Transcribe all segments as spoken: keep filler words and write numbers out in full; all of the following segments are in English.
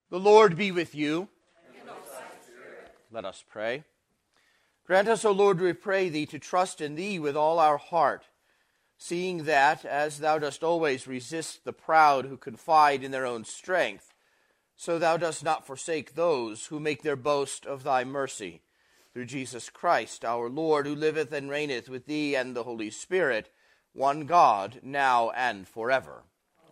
The Lord be with you. And also thy spirit. Let us pray. Grant us, O Lord, we pray thee, to trust in thee with all our heart, seeing that, as thou dost always resist the proud who confide in their own strength, so thou dost not forsake those who make their boast of thy mercy. Through Jesus Christ, our Lord, who liveth and reigneth with thee and the Holy Spirit, one God, now and forever.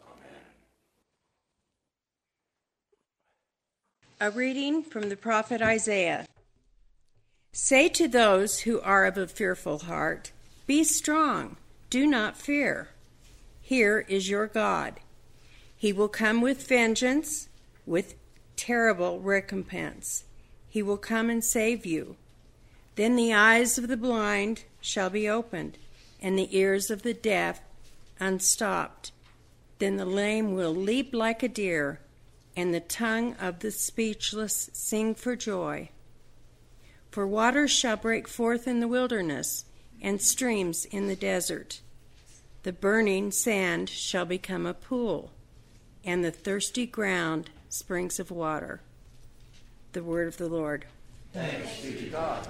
A reading from the prophet Isaiah. Say to those who are of a fearful heart, be strong, do not fear. Here is your God. He will come with vengeance, with terrible recompense. He will come and save you. Then the eyes of the blind shall be opened, and the ears of the deaf unstopped. Then the lame will leap like a deer, and the tongue of the speechless sing for joy. For waters shall break forth in the wilderness, and streams in the desert. The burning sand shall become a pool, and the thirsty ground springs of water. The word of the Lord. Thanks be to God.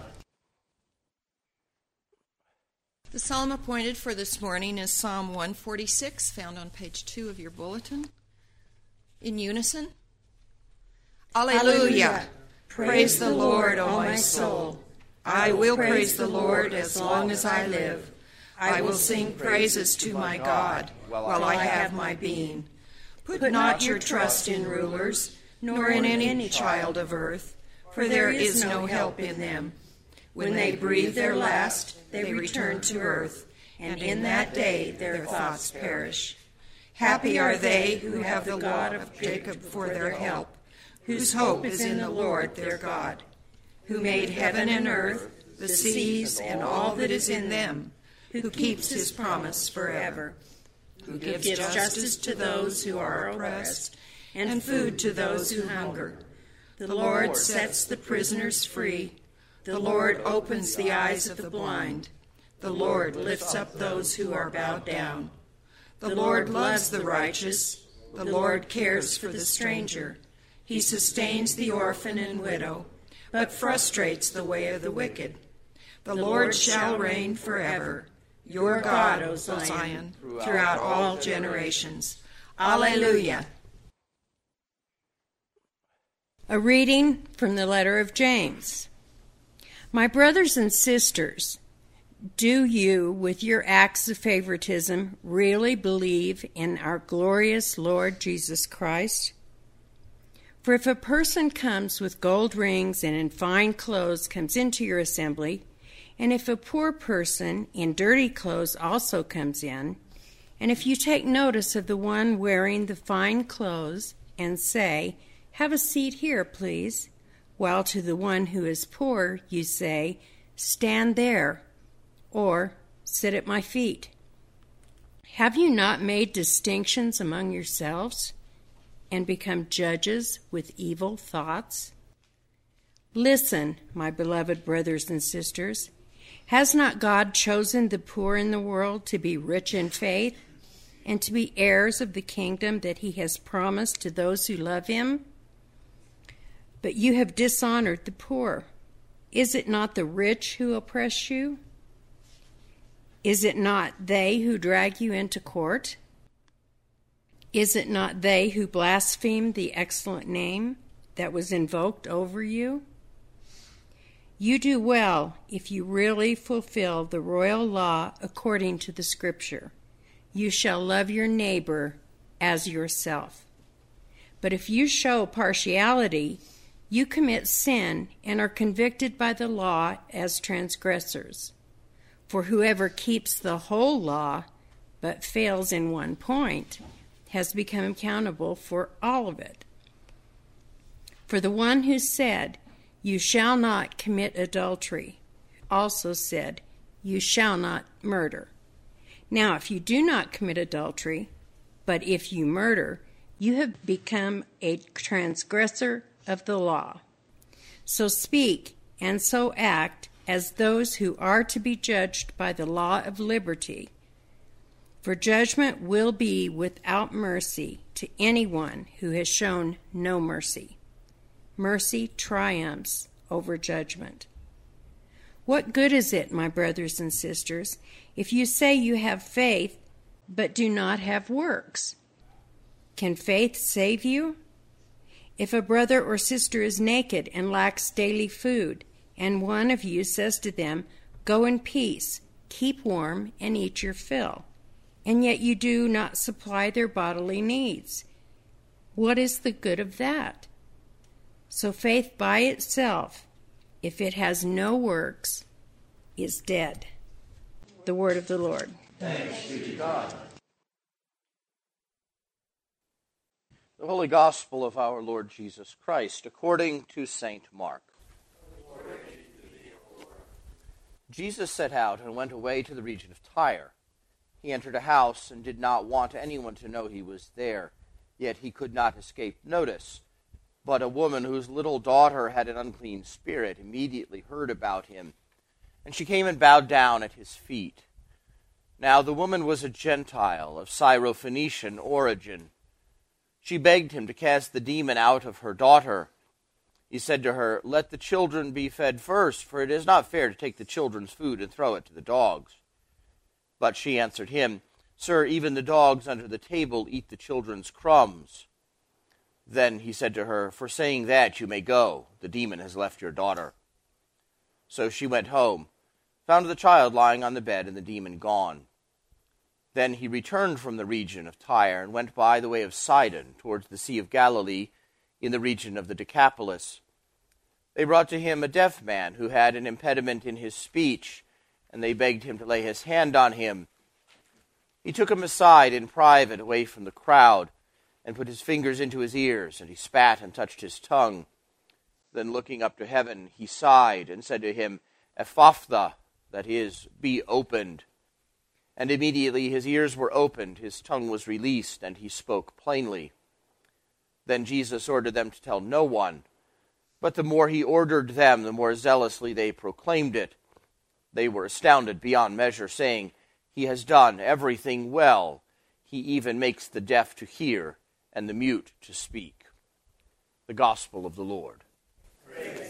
The psalm appointed for this morning is Psalm one forty-six, found on page two of your bulletin. In unison. Alleluia. Alleluia. Praise the Lord, O my soul. I will praise the Lord as long as I live. I will sing praises to my God while I have my being. Put not your trust in rulers, nor in any child of earth, for there is no help in them. When they breathe their last, they return to earth, and in that day their thoughts perish. Happy are they who have the God of Jacob for their help, whose hope is in the Lord their God, who made heaven and earth, the seas, and all that is in them, who keeps his promise forever, who gives justice to those who are oppressed, and food to those who hunger. The Lord sets the prisoners free. The Lord opens the eyes of the blind. The Lord lifts up those who are bowed down. The Lord loves the righteous. The Lord cares for the stranger. He sustains the orphan and widow, but frustrates the way of the wicked. The Lord shall reign forever, your God, O Zion, throughout all generations. Alleluia. A reading from the letter of James. My brothers and sisters, do you, with your acts of favoritism, really believe in our glorious Lord Jesus Christ? For if a person comes with gold rings and in fine clothes comes into your assembly, and if a poor person in dirty clothes also comes in, and if you take notice of the one wearing the fine clothes and say, have a seat here, please, while to the one who is poor you say, stand there, or sit at my feet. Have you not made distinctions among yourselves and become judges with evil thoughts? Listen, my beloved brothers and sisters, has not God chosen the poor in the world to be rich in faith and to be heirs of the kingdom that he has promised to those who love him? But you have dishonored the poor. Is it not the rich who oppress you? Is it not they who drag you into court? Is it not they who blaspheme the excellent name that was invoked over you? You do well if you really fulfill the royal law according to the Scripture. You shall love your neighbor as yourself. But if you show partiality, you commit sin and are convicted by the law as transgressors. For whoever keeps the whole law but fails in one point has become accountable for all of it. For the one who said, you shall not commit adultery, also said, you shall not murder. Now, if you do not commit adultery, but if you murder, you have become a transgressor of the law. So speak and so act as those who are to be judged by the law of liberty. For judgment will be without mercy to anyone who has shown no mercy. mercy triumphs over judgment. What good is it, my brothers and sisters, if you say you have faith but do not have works? Can faith save you? If a brother or sister is naked and lacks daily food, and one of you says to them, "Go in peace, keep warm, and eat your fill," and yet you do not supply their bodily needs, what is the good of that? So faith by itself, if it has no works, is dead. The word of the Lord. Thanks be to God. The Holy Gospel of our Lord Jesus Christ, according to Saint Mark. Jesus set out and went away to the region of Tyre. He entered a house and did not want anyone to know he was there, yet he could not escape notice. But a woman whose little daughter had an unclean spirit immediately heard about him, and she came and bowed down at his feet. Now the woman was a Gentile of Syrophoenician origin. She begged him to cast the demon out of her daughter. He said to her, "Let the children be fed first, for it is not fair to take the children's food and throw it to the dogs." But she answered him, "Sir, even the dogs under the table eat the children's crumbs." Then he said to her, "For saying that, you may go. The demon has left your daughter." So she went home, found the child lying on the bed, and the demon gone. Then he returned from the region of Tyre and went by the way of Sidon towards the Sea of Galilee in the region of the Decapolis. They brought to him a deaf man who had an impediment in his speech, and they begged him to lay his hand on him. He took him aside in private away from the crowd and put his fingers into his ears, and he spat and touched his tongue. Then looking up to heaven, he sighed and said to him, "Ephphatha," that is, "be opened." And immediately his ears were opened, his tongue was released, and he spoke plainly. Then Jesus ordered them to tell no one, but the more he ordered them, the more zealously they proclaimed it. They were astounded beyond measure, saying, "He has done everything well. He even makes the deaf to hear and the mute to speak." The Gospel of the Lord. Praise